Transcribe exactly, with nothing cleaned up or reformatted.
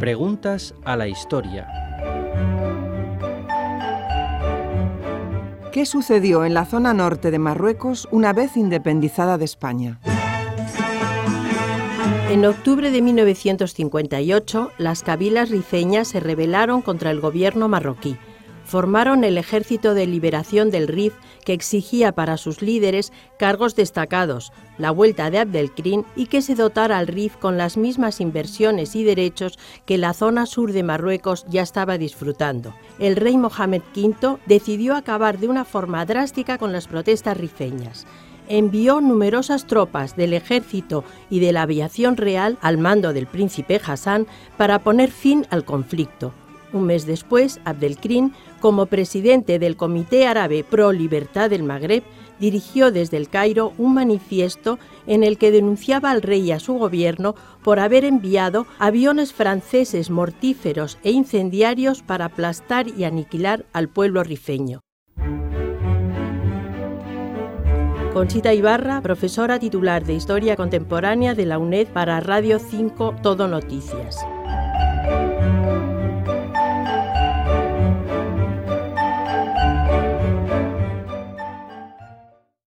Preguntas a la historia. ¿Qué sucedió en la zona norte de Marruecos una vez independizada de España? En octubre de mil novecientos cincuenta y ocho, las cabilas rifeñas se rebelaron contra el gobierno marroquí. Formaron el Ejército de Liberación del Rif, que exigía para sus líderes cargos destacados, la vuelta de Abdelkrim y que se dotara al Rif con las mismas inversiones y derechos que la zona sur de Marruecos ya estaba disfrutando. El rey Mohamed quinto decidió acabar de una forma drástica con las protestas rifeñas. Envió numerosas tropas del ejército y de la aviación real al mando del príncipe Hassan para poner fin al conflicto. Un mes después, Abdelkrim, como presidente del Comité Árabe Pro Libertad del Magreb, dirigió desde el Cairo un manifiesto en el que denunciaba al rey y a su gobierno por haber enviado aviones franceses mortíferos e incendiarios para aplastar y aniquilar al pueblo rifeño. Conchita Ibarra, profesora titular de Historia Contemporánea de la UNED para Radio cinco Todo Noticias.